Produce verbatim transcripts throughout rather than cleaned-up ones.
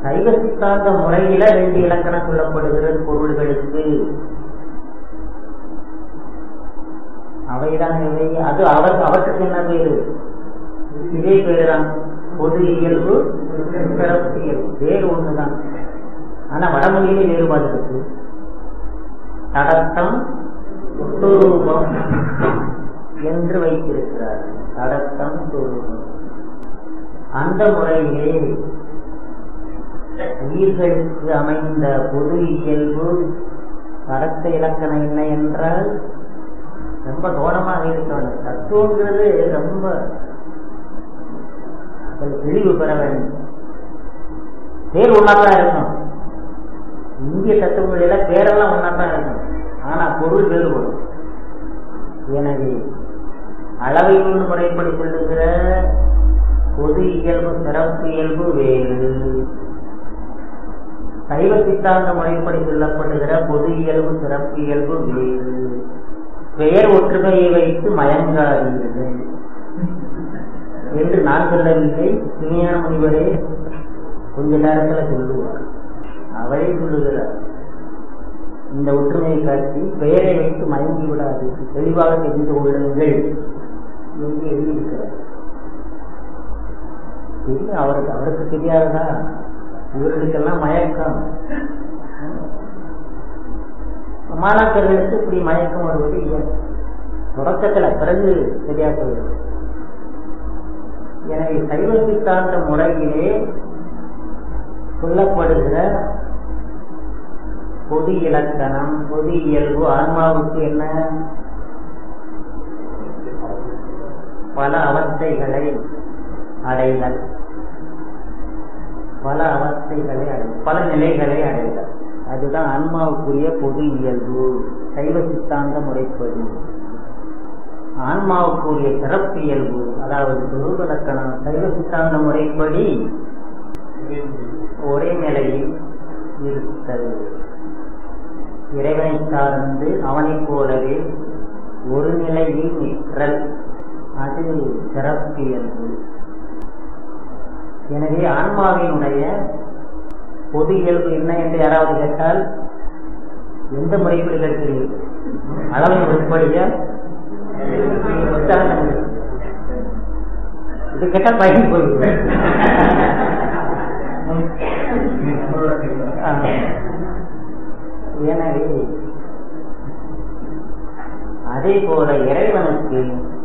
சைவ சித்தாந்த முறையில ரெண்டு இலக்கணம் சொல்லப்படுகிறது பொருள்களுக்கு. அவைதான் இவை. அது அவர் அவற்றுக்கு என்ன பேரு? இதே பேருதான், பொது இயல்பு சிறப்பு இயல்பு, வேறு ஒண்ணுதான். ஆனா வடமொழியிலே வேறுபாடு இருக்கு. தடத்தம் சொரூபம் என்று வைத்திருக்கிறார். தடத்தம் சொரூபம். அந்த முறையிலே உயிர்களுக்கு அமைந்த பொது இயல்பு தடத்த இலக்கணம் என்ன என்றால், ரொம்ப கவனமாக இருக்கணும். தத்துவங்கிறது ரொம்ப தெளிவு பெற வேண்டும். பேர் ஒன்னாதான் இருக்கும். இந்திய தத்துவங்களில பேரெல்லாம் ஒன்னாதான் இருக்கும், ஆனா பொருள் வேறுபடும். எனவே அளவை முறைப்படி கொள்ளுகிற பொது இயல்பு சிறப்பு இயல்பு வேறு, சைவ சித்தாந்த முறைப்படி சொல்லப்படுகிற பொது இயல்பு சிறப்பு இயல்பு வேறு. பெயர் ஒற்றுமையை வைத்து மயங்காதீர்கள் என்று நான் சொல்லவில்லை, விஞ்ஞான முனிவரே கொஞ்ச நேரத்தில் சொல்லுவார். அவரே சொல்லுகிறார், இந்த ஒற்றுமையை காட்டி பெயரை வைத்து மயங்கி விடாது, தெளிவாக தெரிந்து கொள்ளுங்கள் என்று எழுதியிருக்கிறார். தெரியும் அவருக்கு, அவருக்கு தெரியாததா? இவர்களுக்கெல்லாம் மயக்கம். மாணாக்கர்களுக்கு இப்படி மயக்கம் வருவது இயல்பு. தொடக்கத்துல பிறகு சரியா போயிடும். எனவே சைவ சித்தாந்த முறையிலே சொல்லப்படுகிற பொது இலக்கணம் பொது இயல்பு ஆன்மாவுக்கு என்ன? பல அவஸ்தைகளை அடைதல், பல அவஸ்தைகளை அடைதல், பல நிலைகளை அடைதல், அதுதான் ஆன்மாவுக்குரிய பொது இயல்பு சைவ சித்தாந்த முறைப்படி. ஆன்மாவுக்குரிய சிறப்பு இயல்பு அதாவது சொரூப இலக்கணம் சைவ சித்தாந்த முறைப்படி ஒரே நிலையில் இருத்தல், இறைவனை சார்ந்து அவனைப் போலவே ஒரு நிலையில் நிற்றல், அது சிறப்பு இயல்பு. எனவே ஆன்மாவினுடைய பொது இயல்பு என்ன என்று யாராவது கேட்டால் எந்த முறைப்படி கேட்கிறீர்கள்? அளவை முறைப்படிய இது கேட்டால் பயன் போய்விடும். எனவே அதே போல இறைவனுக்கு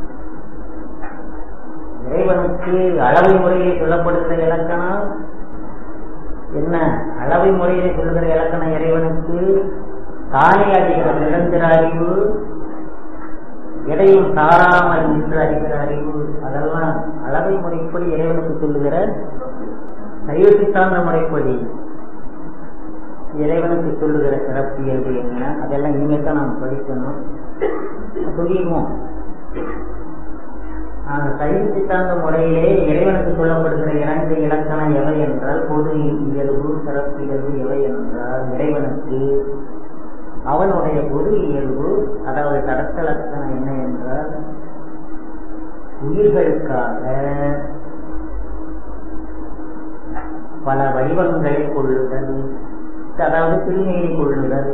இறைவனுக்கு அளவை முறையை சொல்லப்படுகிற இலக்கணம் என்ன? அளவை முறையை சொல்லுகிற இலக்கணம் இறைவனுக்கு தானே அறிகிற நிரந்தர அறிவு, எதையும் சாராமல் நின்று அறிகிற அறிவு, அதெல்லாம் அளவை முறைப்படி இறைவனுக்கு சொல்லுகிற சைவ சித்தாந்த முறைப்படி இறைவனுக்கு சொல்லுகிற சிறப்பு இயல்பு என்ன? அதெல்லாம் இனிமேல் தான் நாம் படிக்கணும், சொல்லிடுவோம். சைவ சித்தாந்த முறையிலே இறைவனுக்கு சொல்லப்படுகிற இரண்டு இலக்கணம் எவை என்றால் பொது இயல்பு சிறப்பு இயல்பு எவை என்றால், இறைவனுக்கு அவனுடைய பொது இயல்பு அதாவது தடத்த லட்சணம் என்ன என்றால் உயிர்களுக்காக பல வடிவங்களை கொள்ளுதல், அதாவது திருமையை கொள்ளுதல்,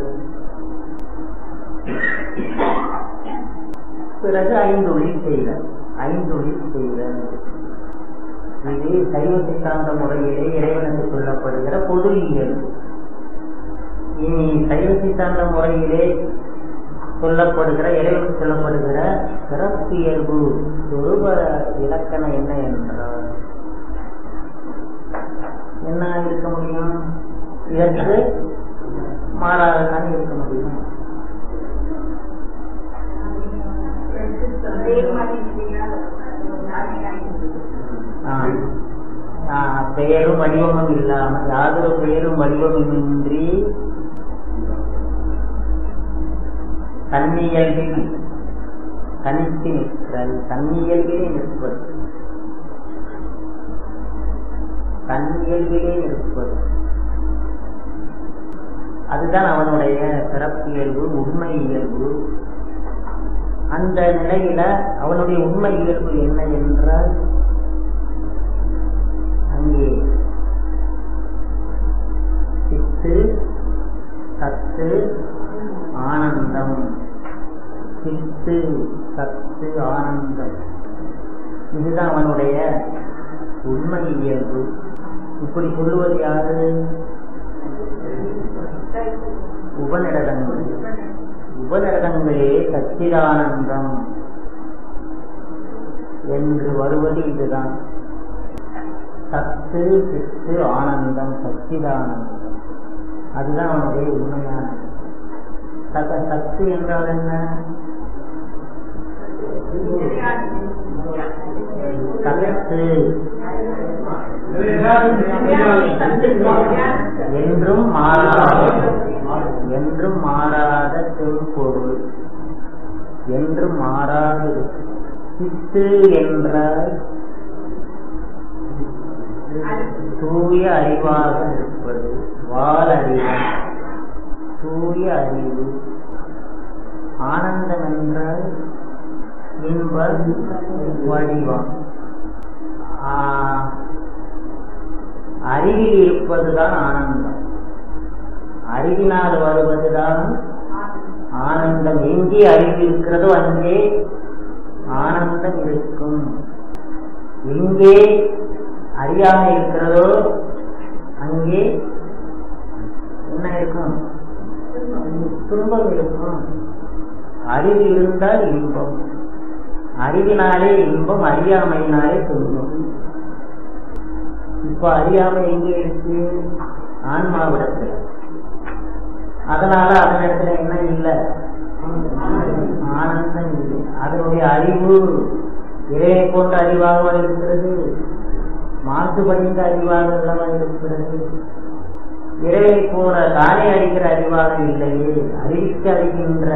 பிறகு ஐந்தொழில் செய்தல், ஐந்தொழில் செய்தல். இது சைவ சித்தாந்த முறையிலே இறைவனுக்கு சொல்லப்படுகிற பொது இயல்பு. இனி சைவ சித்தாந்த முறையிலே சொல்லப்படுகிற இறைவனுக்கு சொல்லப்படுகிற சிறப்பு இயல்பு சொரூப இலக்கணம் என்ன என்றால் என்ன இருக்க முடியும்? இதற்கு மாறாகத்தான் இருக்க முடியும். பெயரும் வடிவமும் இல்லாமல் யாதொரு பெயரும் வடிவமின்றி தன்னியல்பில் தனித்து நிற்றல், தன்னியல்பிலே நிற்பது, தன்னியல்பிலே நிற்பது, அதுதான் அவனுடைய சிறப்பு இயல்பு உண்மை இயல்பு. அந்த நிலையில அவனுடைய உண்மை இயல்பு என்ன என்றால் அங்கே சித்து சத்து ஆனந்தம், இதுதான் அவனுடைய உண்மை இயல்பு. இப்படி சொல்லுவது யாரு? உபநிடதங்கள். உபநிடதங்களே சச்சிதானந்தம் என்று வருவது இதுதான். சத்து சித்து ஆனந்தம், சச்சிதானந்தம், அதுதான் அவனுடைய உண்மையான சத்து. என்றால் என்ன? சத்து என்றும் மாறாத, என்றும் மாறாத திருப்பொருள், என்றும் மாறாது. சித்து என்றால் தூய அறிவாக இருப்பது, வால் அறிவு, தூய அறிவு. ஆனந்தம் என்றால் இன்ப வடிவம். அறிவில் இருப்பதுதான் ஆனந்தம், அறிவினால் வருவதுதான் ஆனந்தம். எங்கே அறிவு இருக்கிறதோ அங்கே ஆனந்தம் இருக்கும். எங்கே அறியாமல் இருக்கிறதோ அங்கே என்ன இருக்கும்? துன்பம் இருக்கும். அறிவு இருந்தால் இன்பம், அறிவினாலே இன்பம், அறியாமையினாலே துன்பம். இப்ப அறியாமை எங்கே இருக்கு? ஆன்மாவிடத்தில். அதனால அதனிடத்துல என்ன இல்லை? ஆனந்தம் இல்லை. அதனுடைய அறிவு இறையை போன்ற அறிவாக இருக்கிறது, மாசுபடிந்த அறிவாக அல்லவா இருக்கிறது. இறையை போல தானே அறிகிற அறிவாக இல்லையே, அறிவிக்க அறிகின்ற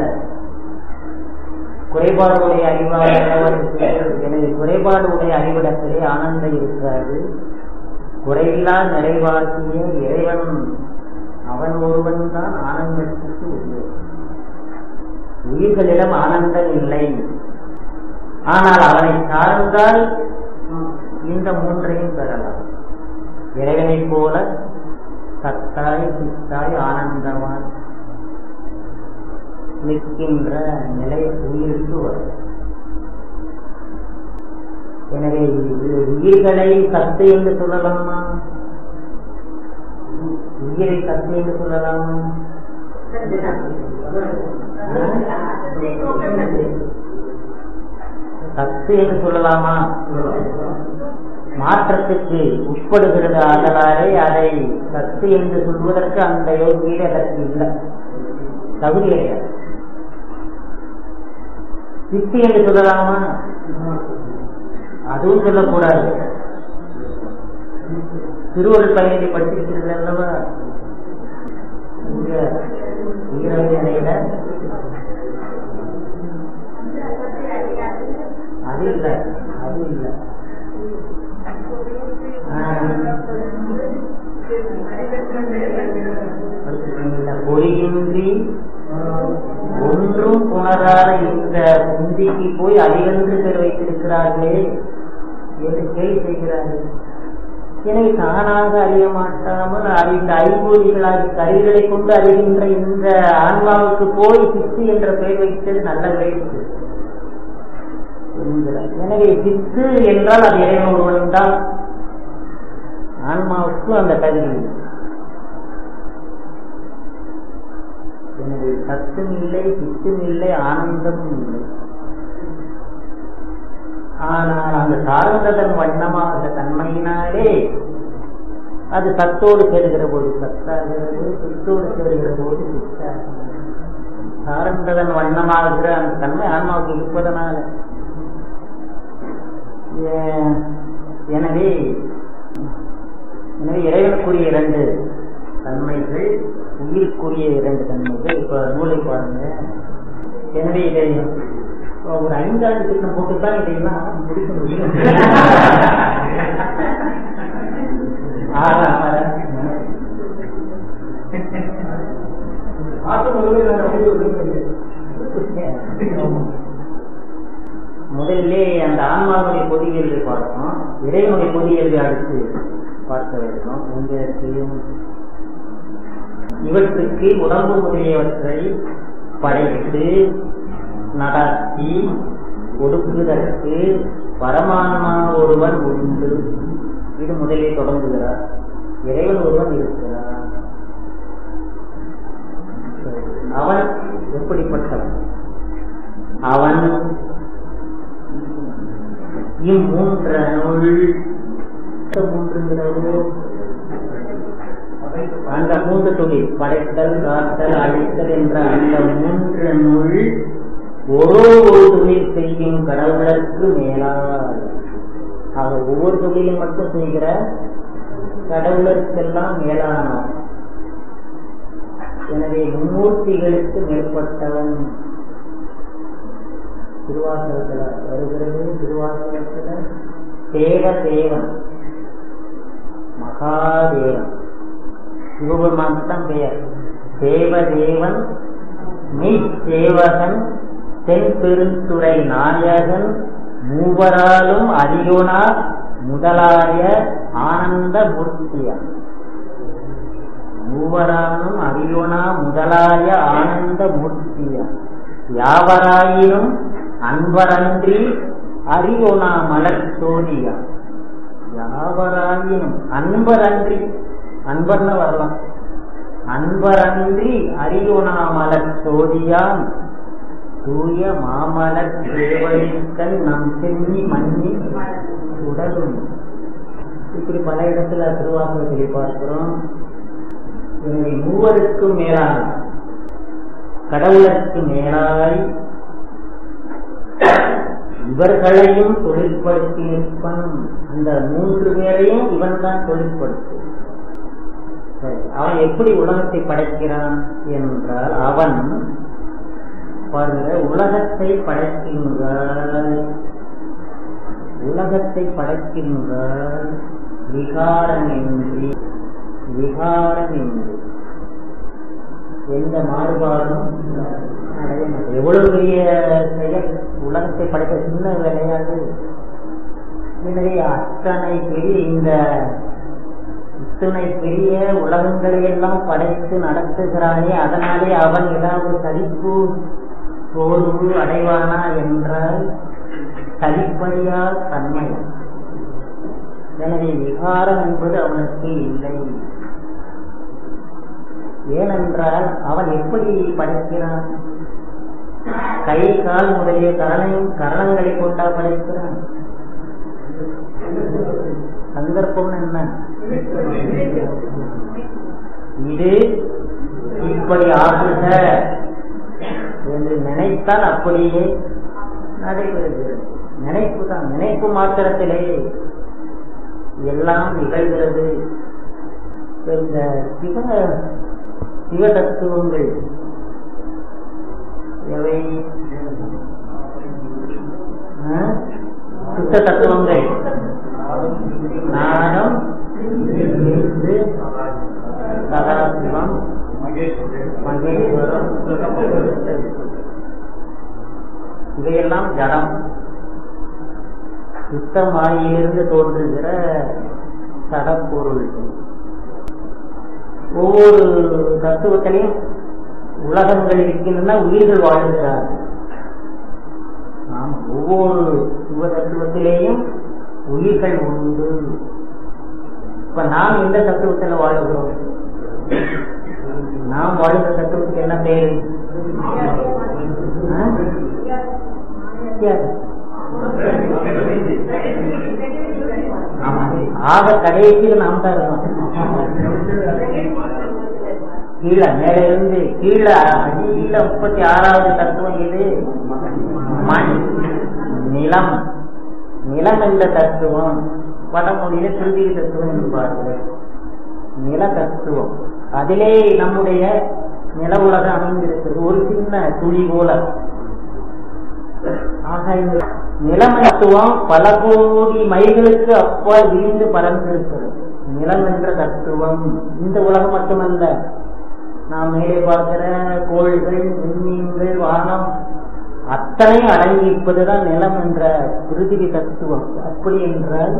குறைபாடுடைய அறிவாக இருக்கிறது. எனவே குறைபாடுடைய அறிவிடத்திலே ஆனந்தம் இருக்காது. குறையில்லா நிறைவாக்கிய இறைவன் அவன் ஒருவன் தான் ஆனந்தத்துக்கு உண்டு. உயிர்களிடம் ஆனந்தம் இல்லை. ஆனால் அவனை சார்ந்தால் இந்த மூன்றையும் பெறலாம். இறைவனை போல சத்தாய் சித்தாய் ஆனந்தமாய் நிற்கின்ற நிலை உயிருக்கு வரும். எனவே உயிர்களை சத்து என்று சொல்லலாமா? உயிரை சத்து என்று சொல்லலாமா? சத்து என்று சொல்லலாமா? மாற்றத்துக்கு உட்படுகிறது. ஆதலாலே அதை சத்து என்று சொல்வதற்கு அந்த யோகியிலே அதற்கு இல்லை, தகுதி கிடையாது. சித்தி என்று சொல்லலாமா? அதுவும் சொல்லக்கூடாது. திருவள்ளுவர் பயணத்தை படிச்சிருக்கிறது அல்லவா? இங்க நிலையில அது இல்லை, அது இல்லை. பொறியின்றி ஒன்றும் புணராத இந்த குந்திக்கு போய் அதிகன்று பேர் வைத்திருக்கிறார்களே என்று கேள்வி செய்கிறார்கள். எனவே தானாக அறிய மாட்டாமல் அறிந்த ஐம்பொறிகளாகி கருவிகளை கொண்டு அறிகின்ற இந்த ஆன்மாவுக்கு போய் சித்து என்ற பெயர் வைத்தது நல்ல வேடிக்கை என்கிறார். எனவே சித்து என்றால் அது இறைவன் ஒருவன் தான். ஆன்மாவுக்கு அந்த தகுதி. எனவே சத்தும் இல்லை, சித்தும் இல்லை, ஆனந்தமும் இல்லை. ஆனால் அந்த சார்ந்ததன் வண்ணமாக தன்மையினாலே அது சத்தோடு சேருகிற போது சத்தாகிறது, சித்தோடு சேருகிற போது சித்தாகிறது. சார்ந்ததன் வண்ணமாகிற அந்த தன்மை ஆன்மாவுக்கு இருப்பதனால. எனவே எனவே இறைவனுக்குரிய இரண்டு தன்மைகள், உயிருக்குரிய இரண்டு தன்மைகள். இப்ப நூலை பாருங்க. எனவே இதை ஒரு ஐந்தாண்டு திட்டம் போட்டுதான் இதையெல்லாம் முடிக்க முடியும். முதலிலே அந்த ஆன்மாவுடைய பொதியியல்களை பார்க்கணும், இறைவனுடைய பொதியியல்களை அடுத்து பார்க்க வேண்டும். உங்களுக்கு இவற்றுக்கு உடம்பு முதலியவற்றை படைத்து நடத்தி கொடுக்குதற்கு பரமான்மா ஒருவன் உண்டு. இது முதலில் தொடங்குகிறார். இறைவன் ஒருவன் இருக்கிறார். அவன் எப்படிப்பட்டவன்? அவன் இம்மூன்றனுள் மூன்றுங்கிறது அந்த மூன்று தொழில் படைத்தல், காத்தல், அழித்தல் என்ற அந்த மூன்றனுள் ஒரு ஒரு தொழில் செய்யும் கடவுளுக்கு மேலால் ஆக ஒவ்வொரு தொழிலும் மட்டும் செய்கிற கடவுளுக்கெல்லாம் மேலானவன். எனவே மும்மூர்த்திகளுக்கு மேற்பட்டவன். திருவாசகத்துல வருகிறது. திருவாசகத்துல தேவதேவன், மகாதேவன், சிவபெருமானுக்கு தான் பெயர். தேவதேவன், மெய் சேவகன், தென் பெருந்துறை நாயகன், மூவராலும் அறியோனா முதலாய ஆனந்த மூர்த்தியான். மூவராலும் அறியோனா முதலாய ஆனந்த மூர்த்தியான். யாவராயினும் அன்பரன்றி அறியோனா மலர் சோதியான். யாவராயினும் அன்பரன்றி, அன்பர்னு வரலாம், அன்பரன்றி அறியோனா மலர் சோதியான். தூய மாமலர் சேவலிக்கன் நம் சென்னி மன்னி உடலும். இப்படி பல இடத்துல திருவாசகத்தை பார்க்கிறோம். எனவே மூவருக்கும் மேலான கடவுளுக்கு மேலாய் இவர்களையும் தொழிற்படுத்தி நிற்பன். அந்த மூன்று பேரையும் இவன் தான் தொழிற்படுத்து. அவன் எப்படி உலகத்தை படைக்கிறான் என்றால், அவன் பாருங்க, உலகத்தை படைக்கின்றான். உலகத்தை படைக்கின்றான் விகாரமின்றி, விகாரமின்றி எந்த மாறுபாடும் அடைய மாட்டேன். எவ்வளவு பெரிய செயல்! உலகத்தை படைக்க சின்ன விளையாது. எனவே அத்தனை பெரிய இந்த இத்தனை பெரிய உலகங்களை எல்லாம் படைத்து நடத்துகிறானே, அதனாலே அவன் ஏதாவது சலிப்பு சோர்வு அடைவானா என்றால் சலிப்பறியால் தன்மை. எனவே விகாரம் என்பது அவனுக்கு இல்லை. ஏனென்றால் அவன் எப்படி படைக்கிறான்? கை கால் முதலிய கரணை கரணங்களை கொண்டா படைக்கிறான். சந்தர்ப்பம் என்ன? இது இப்படி ஆகுக என்று நினைத்தால் அப்படியே நடைபெறுகிறது. நினைப்பு தான், நினைப்பு மாத்திரத்திலே எல்லாம் நிகழ்கிறது. இந்த சிவ சிவ தத்துவங்கள் எவை? சுத்த தத்துவங்கள் நானும் சதாசிவம் மகேஸ்வரம் இவையெல்லாம் ஜடம். சுத்தமாயிலிருந்து தோன்றுகிற சடப்பொருள். ஒவ்வொரு தத்துவத்திலையும் உலகங்கள் இருக்கின்றன, உயிர்கள் வாழ்கிறார்கள். ஒவ்வொரு சிவ தத்துவத்திலேயும் உயிர்கள் உண்டு. இப்ப நாம் எந்த தத்துவத்தில் வாழ்கிறோம்? நாம் வாழ்கிற தத்துவத்துக்கு என்ன பேரு? ஆக கடைசியில் நாம் தான் இருக்கோம். கீழே மேல இருந்து கீழே அடியில முப்பத்தி ஆறாவது தத்துவம் இது மண், நிலம். நிலம் என்ற தத்துவம் வடமொழியில திருதி தத்துவம் என்பார்கள். நில தத்துவம், அதிலே நம்முடைய நில உலகம் அமைந்திருக்கிறது, ஒரு சின்ன துளி போல. ஆக இந்த நிலம் தத்துவம் பல கோடி மைல்களுக்கு அப்பால் விரிந்து பறந்திருக்கிறது. நிலம் என்ற தத்துவம் இந்த உலகம் மட்டுமல்ல, நாம் மேலே பார்க்கிற கோள்கள், விண்மீன்கள், வானம் அத்தனையும் அடங்கி இருப்பதுதான் நிலம் என்ற பிருத்திவி தத்துவம். அப்படி என்றால்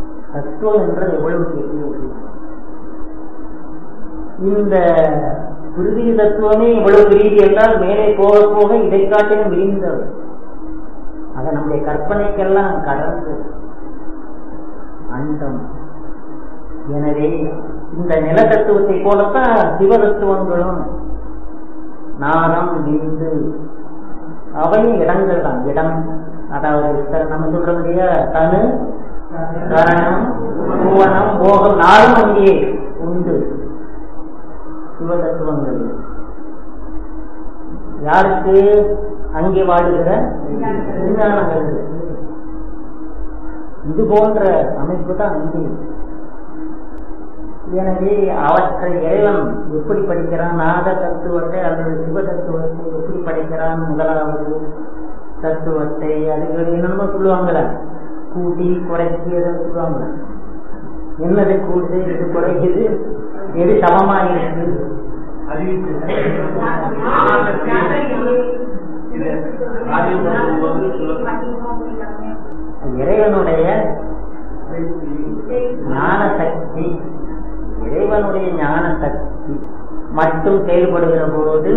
தத்துவம் என்றால் எவ்வளவு பெரிய? இந்த பிரிதி தத்துவமே இவ்வளவு விரிதி என்றால் மேலே போக போக இதை காட்டிலும் விரிந்தது. அதை நம்முடைய கற்பனைக்கெல்லாம் கடந்து அண்டம். எனவே இந்த நில தத்துவத்தை போலத்தான் சிவ தத்துவங்களும் நாணம் விந்து அவையும் இடங்கள் தான். இடம் அதாவது நம்ம சொல்றோம் இல்லையா, தனு கரணம் பூவனம் போகம் நாளும் அங்கே உண்டு. சிவ தத்துவங்கள் யாருக்கு அங்கே வாழுகிற விஞ்ஞானங்கள். இது போன்ற அமைப்பு தான் அங்கே. எனவே அவற்றை இறைவன் எப்படி படிக்கிறான், நாத தத்துவத்தை அல்லது சிவ தத்துவத்தை எப்படி படிக்கிறான், முதலாவது தத்துவத்தை அதுக்கு என்னமோ சொல்லுவாங்கள, கூட்டி குறைச்சி எதை சொல்லுவாங்க, என்னது கூட்டு எது குறைக்குது எது சமமா இருக்கு இறைவனுடைய ஞான சக்தி இறைவனுடைய ஞான சக்தி மட்டும் செயல்படுகிற போது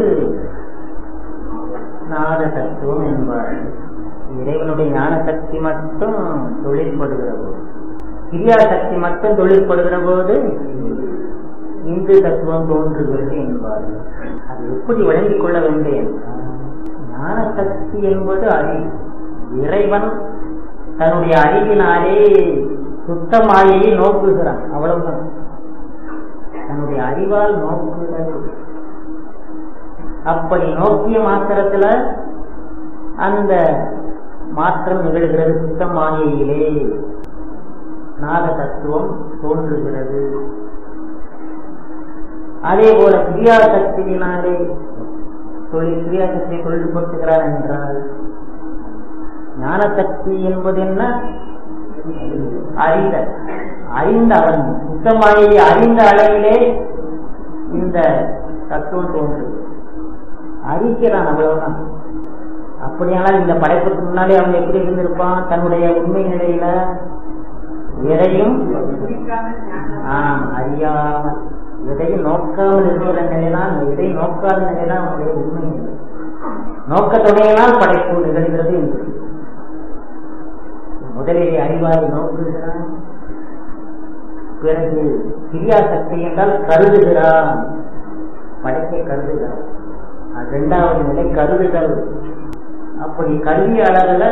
நாத தத்துவம் என்பார். இறைவனுடைய ஞான சக்தி மட்டும் தொழிற்படுகிற போது, கிரியா சக்தி மட்டும் தொழிற்படுகிற போது இந்து தத்துவம் தோன்றுகிறது என்பார்கள். அது எப்படி விளங்கிக் கொள்ள வேண்டும்? ஞான சக்தி என்பது அறிவு. இறைவன் தன்னுடைய அறிவினாலே சுத்தமாயை நோக்குகிறான், அவ்வளவுதான். தன்னுடைய அறிவால் நோக்குகிறது. அப்படி நோக்கிய மாத்திரத்துல அந்த மாற்றம் நிகழ்கிறது. சுத்தமாயிலே நாத தத்துவம் தோன்றுகிறது. அதே போல கிரியா சக்தியினாலே தொழில் கிரியா சக்தியை தொழில்படுத்துகிறார் என்றால் ஞான சக்தி என்பது என்ன? அறிந்த அறிந்த அவன் சுத்தமாயை அறிந்த அளவிலே இந்த தத்துவம் தோன்று அறிக்கிறான், அவ்வளவுதான். அப்படியானால் இந்த படைப்புக்கு முன்னாலே அவன் எப்படி இருந்திருப்பான்? தன்னுடைய உண்மை நிலையில எதையும் அறியாமல் எதையும் நோக்காமல் இருக்கிற நிலைதான், எதை நோக்காத நிலைதான் அவனுடைய உண்மை நிலை. நோக்க தொடங்கினால் படைப்பு நிகழ்கிறது என்று முதலிலே அறிவாளி நோக்குகிறான். பிறகு கிரியா சக்தி என்றால் கருதுகிறான், படைப்பை கருதுகிறான். இரண்டாவது நிலை கருதுதல். அப்படி கல்வி அளவுல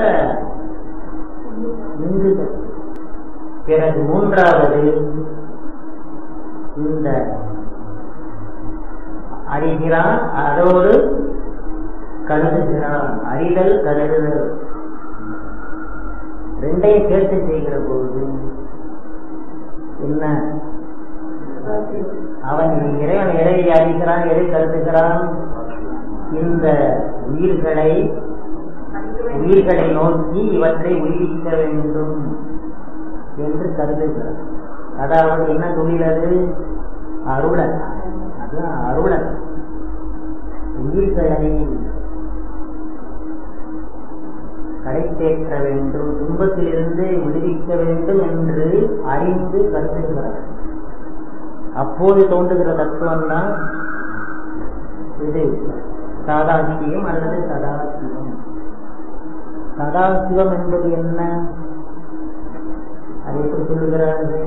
நின்றுதல். பிறகு மூன்றாவது இந்த அறிகிறான், அதோடு கருதுகிறான். அறிதல் கருதுதல் ரெண்டையும் சேர்த்து செய்கிற போது என்ன? அவன் இறைவன் எதை அறிகிறான், எதை கருதுகிறான்? இந்த உயிர்களை உயிர்களை நோக்கி இவற்றை உயிரிக்க வேண்டும் என்று கருதுகிறான். அதாவது என்ன தொழில்? அது அருளல். அதுதான் அருளல். உயிர்களை கடைத்தேற்ற வேண்டும், துன்பத்திலிருந்து விடுவிக்க வேண்டும் என்று அறிந்து கருதுகிறார். அப்போது தோன்றுகிற தத்துவம் தான் இது சதாசிவம் அல்லது சதாசிவம். சதாசிவம் என்பது என்ன? அதை எப்படி சொல்லுகிறார்கள்?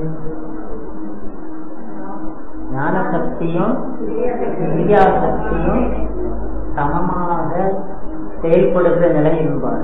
ஞான சக்தியும் கிரியா சக்தியும் சமமாக செயல்படுகிற நிலை என்பார்.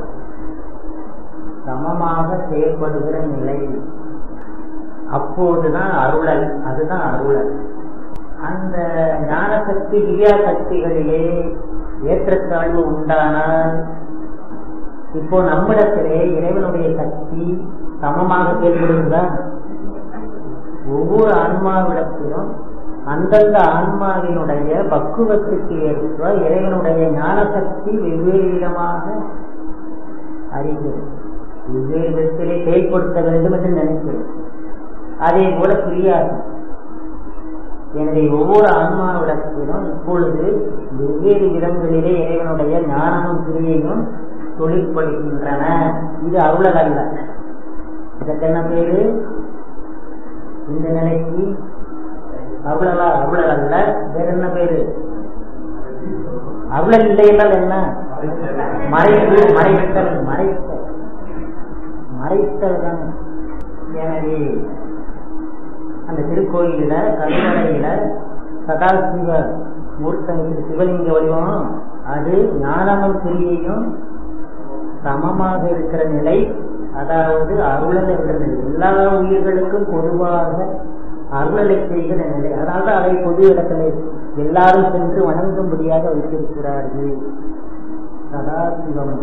சமமாக செயல்படுகிற நிலை, அப்போதுதான் அருளல். அதுதான் அருளல். அந்த ஞான சக்தி கிரியா சக்திகளிலே ஏற்றத்தாழ்வு உண்டானால், இப்போ நம்மிடத்திலே இறைவனுடைய சக்தி சமமாக செயல்படுகிறதா? ஒவ்வொரு ஆன்மாவிடத்திலும் அந்தந்த ஆன்மாவினுடைய பக்குவத்துக்கு ஏற்ப இறைவனுடைய ஞான சக்தி வெவ்வேறு விதமாக அறிகிறது, வெவ்வேறு விதத்திலே செயல்படுத்த வேண்டும் என்று நினைக்கிறது. அதே போல கிரியாது. எனவே ஒவ்வொரு ஆன்மாவிடத்திலும் இப்பொழுது வெவ்வேறு விதங்களிலே இறைவனுடைய ஞானமும் கிரியையும் தொழிற்படுகின்றன. இது அருளல் அல்ல. இதற்கு என்ன பேரு? இந்த நிலைக்கு அருளலா? அருளல் அல்ல. வேற என்ன பேரு? அருளல் இல்லை என்றால் என்ன? மறைப்பு, மறைத்தல், மறைத்தல் மறைத்தல் தான். எனவே அந்த திருக்கோயில கருவறையில சதாசிவ மூர்த்தங்கள் சிவலிங்க வடிவம் அது ஞானமும் கிரியையும் சமமாக இருக்கிற நிலை. அதாவது அருளல் என்ற நிலை எல்லா உயிர்களுக்கும் பொதுவாக அருளலை செய்கிற நிலை. அதனால அதை பொது இடத்துல எல்லாரும் சென்று வணங்கும்படியாக வைத்திருக்கிறார்கள் சதாசிவம்.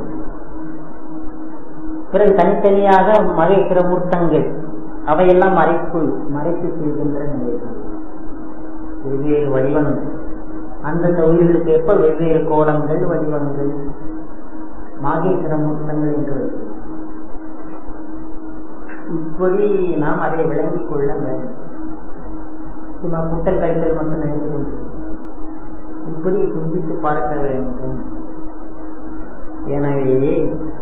பிறகு தனித்தனியாக மகேஸ்வர மூர்த்தங்கள் அவையெல்லாம் மறைப்பு மறைத்து செய்கின்ற நிலைகள். வெவ்வேறு வடிவங்கள் அந்தந்த உயிர்களுக்கு ஏற்ப வெவ்வேறு கோலங்கள் வடிவங்கள் மாகேஸ்வர மூர்த்தங்கள் என்று இப்படி நாம் அதை விளங்கிக் கொள்ள வேண்டும். சும்மா புத்தல் கைகள் மட்டும் நினைத்து இப்படி சிந்தித்து பார்க்க வேண்டும். எனவே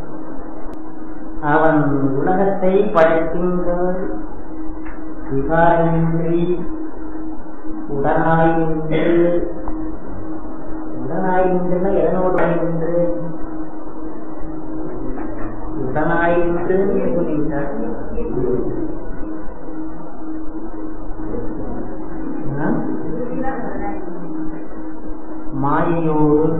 அவன் உலகத்தை படைக்கின்ற விகாரமின்றி உடனாயின்று உடனாயின்று எதனோடு என்று உடனாயின்று சொல்லிவிட்டார். மாயையோடு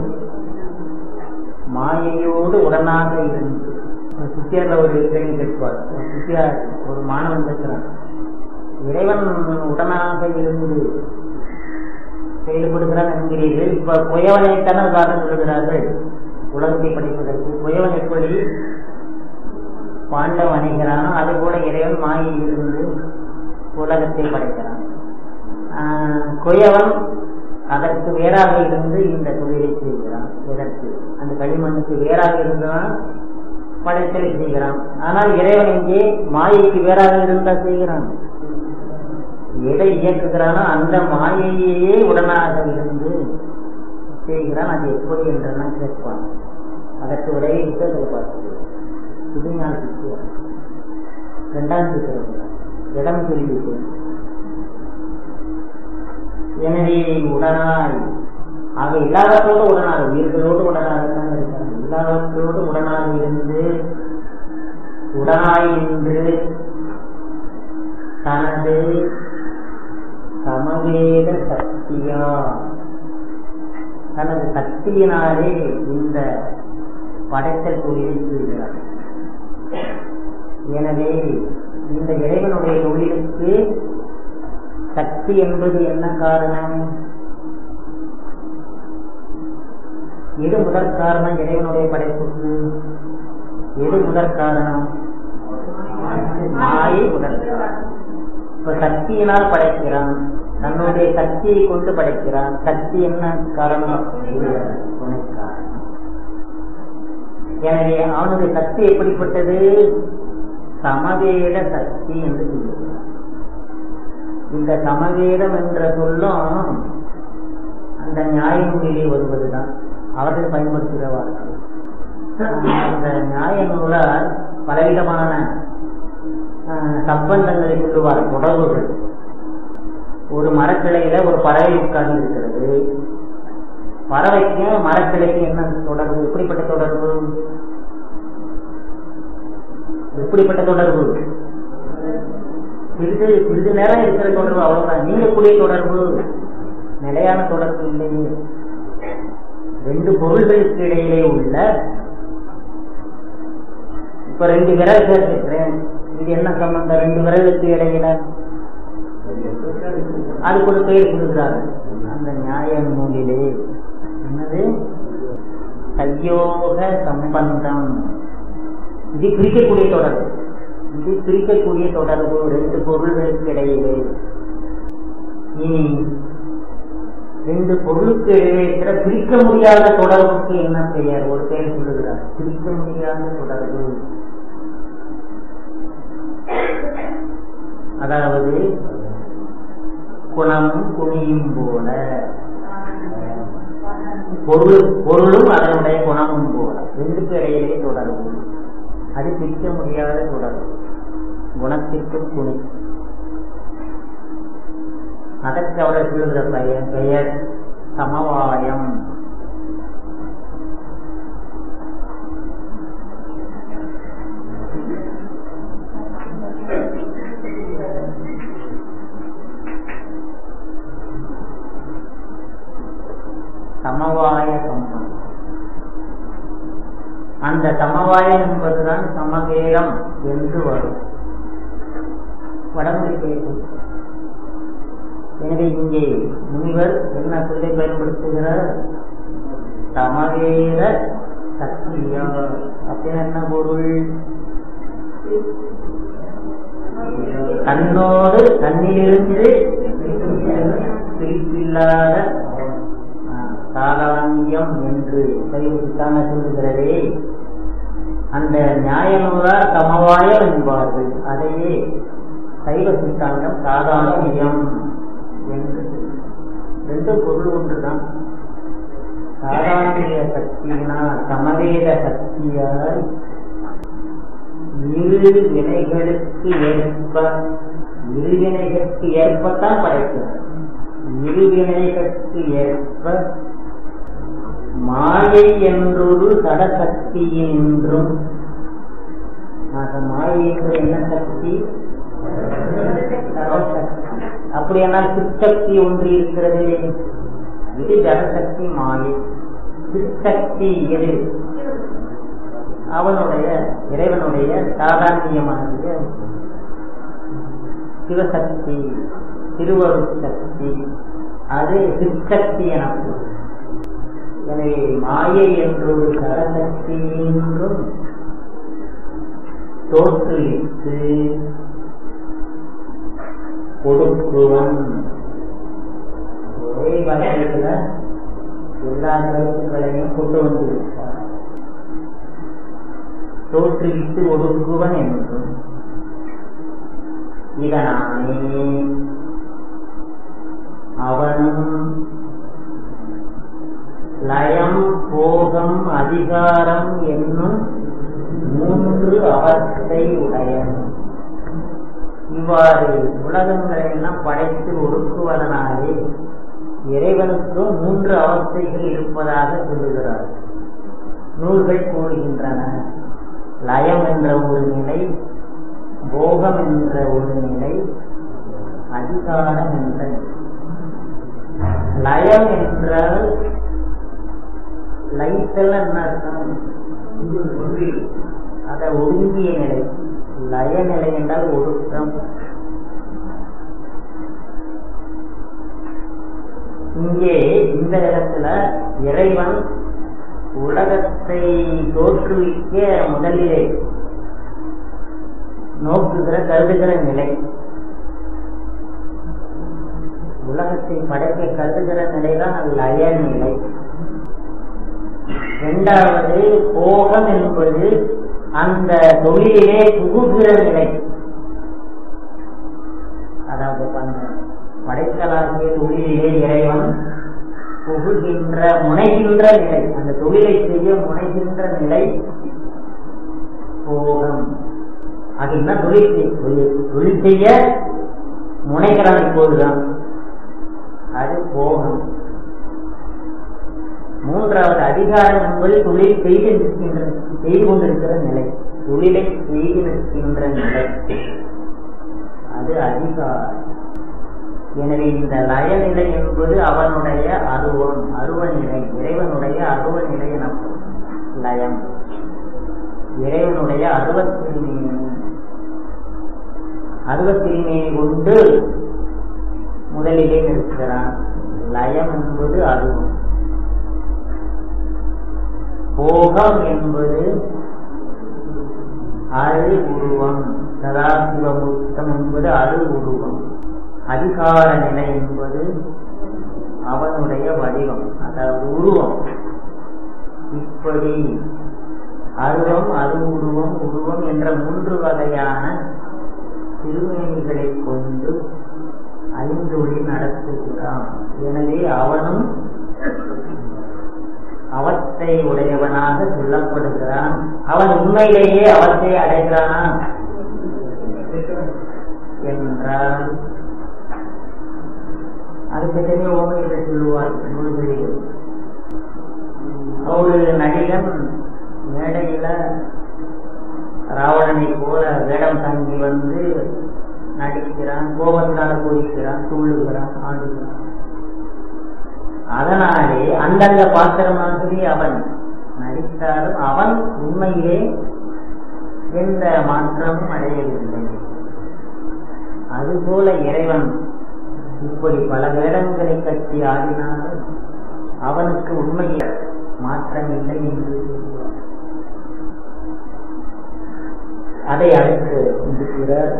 மாயையோடு உடனாக இருந்து சித்தியார்ல ஒரு கேள்வி கேட்பார். சித்தியார் ஒரு மாணவன் கேட்கிறான், இறைவன் உடனாக இருந்து செயல்படுகிறான் என்கிறீர்கள். இப்ப குயவனைத்தான உதாரணம் சொல்கிறார்கள் உலகத்தை படைப்பதற்கு. குயவன் எப்படி பாண்டம் அணைகிறானோ அது போல இறைவன் மாயையில் இருந்து உலகத்தை படைக்கிறான். குயவன் அதற்கு வேறாக இருந்து இந்த தொழிலை செய்கிறான். எதற்கு? அந்த களிமண்ணுக்கு வேறாக இருந்தால் படைத்தலை செய்கிறான். ஆனால் இறைவன் இங்கே மாயைக்கு வேறாக இருந்தால் செய்கிறான். எதை இயக்குகிறானோ அந்த மாயையே உடனாக இருந்து செய்கிறான். அது எப்படி என்றெல்லாம் கேட்பான். அதற்கு விரைவில் புத்தகத்தில் பார்க்கிறது. புதுஞான சித்தியார் இரண்டாம் சித்திரம் இடம் சொல்லிவிட்டு, எனவே உடனாய் ஆக எல்லாவற்றோடு உடனாக உயிர்களோடு உடனாகத்தான் இருக்கிறார். எல்லாவற்றோடு உடனாக இருந்து உடனாய் நின்று தனது சமவேத சக்தியா தனது சக்தியினாலே இந்த படைத்தல் தொழிலை செய்கிறார். எனவே இந்த இறைவனுடைய தொழிலுக்கு சக்தி என்பது என்ன காரணம்? எது முதற் காரணம்? இறைவனுடைய படைப்புக்கு எது முதற் காரணம்? மாயை முதற் காரணம். இப்ப சக்தியினால் படைக்கிறான், தன்னுடைய சக்தியை கொண்டு படைக்கிறான். சக்தி என்ன காரணம்? துணை காரணம். எனவே அவனுடைய சக்தி எப்படிப்பட்டது? சமவேத சக்தி என்று சொல்லுகிறார். இந்த சமவேதம் என்ற சொல்லும் அந்த நியாய நூலிலே வருவதுதான் அவர்கள் பயன்படுத்துகிற வார்த்தை. அந்த நியாய நூலால் பலவிதமான சம்பந்தங்களை சொல்லுவார், தொடர்புகள். ஒரு மரக்கிளையில ஒரு பறவை உட்கார்ந்து இருக்கிறது. பறவைக்கும் மரக்கிளைக்கு என்ன தொடர்பு? எப்படிப்பட்ட தொடர்பு? எப்படிப்பட்ட தொடர்பு? சிறிது சிறிது நேரம் இருக்கிற தொடர்பு, அவ்வளவுதான். நீங்கக்கூடிய தொடர்பு, நிலையான தொடர்பு இல்லையே. ரெண்டு பொருள்களுக்கு இடையிலே உள்ள, இப்ப ரெண்டு விரல் சேர்க்கிறேன், இது என்ன சம்பந்தம்? ரெண்டு விரலுக்கு இடையில அதுக்கு ஒரு பெயர் கொடுக்கிறார்கள் அந்த நியாய நூலிலே. என்னது? சயோக சம்பந்தம். இது பிரிக்கக்கூடிய தொடர்பு. இது பிரிக்கக்கூடிய தொடர்பு ரெண்டு பொருள்களுக்கு இடையிலே. இனி ரெண்டு பொருளுக்கு இடையே இருக்கிற பிரிக்க முடியாத தொடர்புக்கு என்ன பெயர்? ஒரு பெயர் சொல்லுகிறார், பிரிக்க முடியாத தொடர்பு. அதாவது குணமும் குணியும் போல, பொருள் பொருளும் அதனுடைய குணமும் போல ரெண்டுக்கு இடையிலே தொடர்பு. அது பிரிக்க முடியாத தொடர்பு. குணத்திற்கும் குணி. அதற்கு அவர்கள் சொல்லுகிற பெயர் பெயர் சமவாயம். சமவாய சம்பந்தம். அந்த சமவாயம் என்பதுதான் சமவேதம் என்று வரும் வடமொழி பேசும். எனவே இங்கே முனிவர் என்ன சொல்லை பயன்படுத்துகிறார்? சமவேத சத்தியா. அப்படின்னு என்ன பொருள்? தன்னோடு தன்னிலிருந்து பிரிப்பில்லாத சாதானியம் என்று சைவத்தான சொல்லுகிறதே, அந்த நியாய நூலார் சமவாயம் என்பார்கள். அதையே சைவ சித்தாந்தம் சாதானியம் என்று. ரெண்டு பொருள் ஒன்றுதான். சாதானிய சக்தியினா சமவேத சக்தியால் இரு வினைகளுக்கு ஏற்ப இருவினைகளுக்கு ஏற்பத்தான் படைக்கிறது. இருவினைகளுக்கு ஏற்ப மாயை என்றொரு சடசக்தியின்றும், மாயை என்று என்ன சக்தி? அப்படியானால் சிற்சக்தி ஒன்று இருக்கிறது. இது ஜடசக்தி மாயை. சிற்சக்தி எது? அவனுடைய இறைவனுடைய சாதாரணமாகிய சிவசக்தி, திருவருட் சக்தி, அது சிற்சக்தி எனப்படும். எனவே மாயை என்றொரு சடசக்தி என்றும் தோற்றுவித்து கொடுக்குவன். ஒரே வகையில எல்லா கருத்துக்களையும் கொண்டு வந்திருக்கிறார். தோற்றுவித்து ஒடுக்குவன் என்றும் இதனாலே அவனும் லயம், போகம், அதிகாரம் என்னும் மூன்று அவஸ்தை உடையன். இவ்வாறு உலகங்களை எல்லாம் படைத்து ஒடுக்குவதனாலே இறைவனுக்கு மூன்று அவஸ்தைகள் இருப்பதாக சொல்லுகிறார். நூல்கள் கூறுகின்றன. லயம் என்ற ஒரு நிலை, போகம் என்ற ஒரு நிலை, அதிகாரம் என்ற நிலை. லயம் என்றால் லைத்தல் என்ன அர்த்தம்? அத ஒடுங்கிய நிலை. லய நிலை என்றால் ஒடுக்கம். இங்கே இந்த இடத்துல இறைவன் உலகத்தை தோற்றுவிக்க முதலிலே நோக்குகிற கருதுகிற நிலை, உலகத்தை படைக்க கருதுகிற நிலைதான் லய நிலை. இரண்டாவது போகம் என்பது அந்த தொழிலே புகுகிற நிலை. அதாவது அந்த படைத்தலாகிய தொழிலே இறைவன் புகுகின்ற முனைகின்ற நிலை, அந்த தொழிலை செய்ய முனைகின்ற நிலை போகம். அது என்ன? தொழில் தொழில் செய்ய முனைகிறான் இப்போதுதான், அது போகம். மூன்றாவது அதிகாரம் என்பது தொழில் செய்து நிற்கின்ற செய்து கொண்டிருக்கிற நிலை, தொழிலை செய்து நிற்கின்ற நிலை, அது அதிகாரம். எனவே இந்த லயநிலை என்பது அவனுடைய அருவம், அருவநிலை, இறைவனுடைய அருவநிலை எனப்படும் லயம். இறைவனுடைய அருவத்தின்மையை அருவத்தின்மையை கொண்டு முதலிலே நிற்கிறான். லயம் என்பது அருவம். போகம் என்பது அரு உருவம். சதாசிவமுத்தம் என்பது அரு உருவம். அதிகார நிலை என்பது அவனுடைய வடிவம், அதாவது உருவம். இப்படி அருவம், அரு உருவம், உருவம் என்ற மூன்று வகையான திருமேனிகளை கொண்டு ஐந்தொழி நடத்துகிறான். எனவே அவனும் அவத்தை உடையவனாக சொல்லப்படுகிறான். அவன் உண்மையிலேயே அவத்தை அடைகிறானா என்றால் அதுக்கு தெரியும் ஓமையில சொல்லுவார். ஒரு நடிகன் மேடையில ராவணனை போல வேடம் தங்கி வந்து நடிக்கிறான், கோபத்தினால போய்க்கிறான், துள்ளுகிறான், ஆடுகிறான். அதனாலே அந்தந்த பாத்திரமாகவே அவன் நடித்தாலும் அவன் உண்மையிலே எந்த மாற்றமும் அடையவில்லை. அதுபோல இறைவன் இப்படி பல வேடங்களை கட்டி ஆடினாலும் அவனுக்கு உண்மையில் மாற்றம் இல்லை என்று சொல்லுவார். அதை அடுத்து இருக்கிறார்.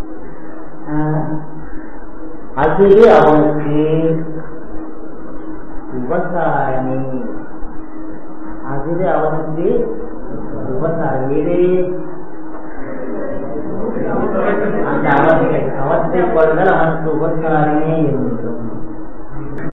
அது அவனுக்கு விவசாயமே, அது அவனுக்கு விவசாயம். எது? அந்த அவற்றை அவற்றை கொள்ளுதல் அவனுக்கு உபசாரமே என்று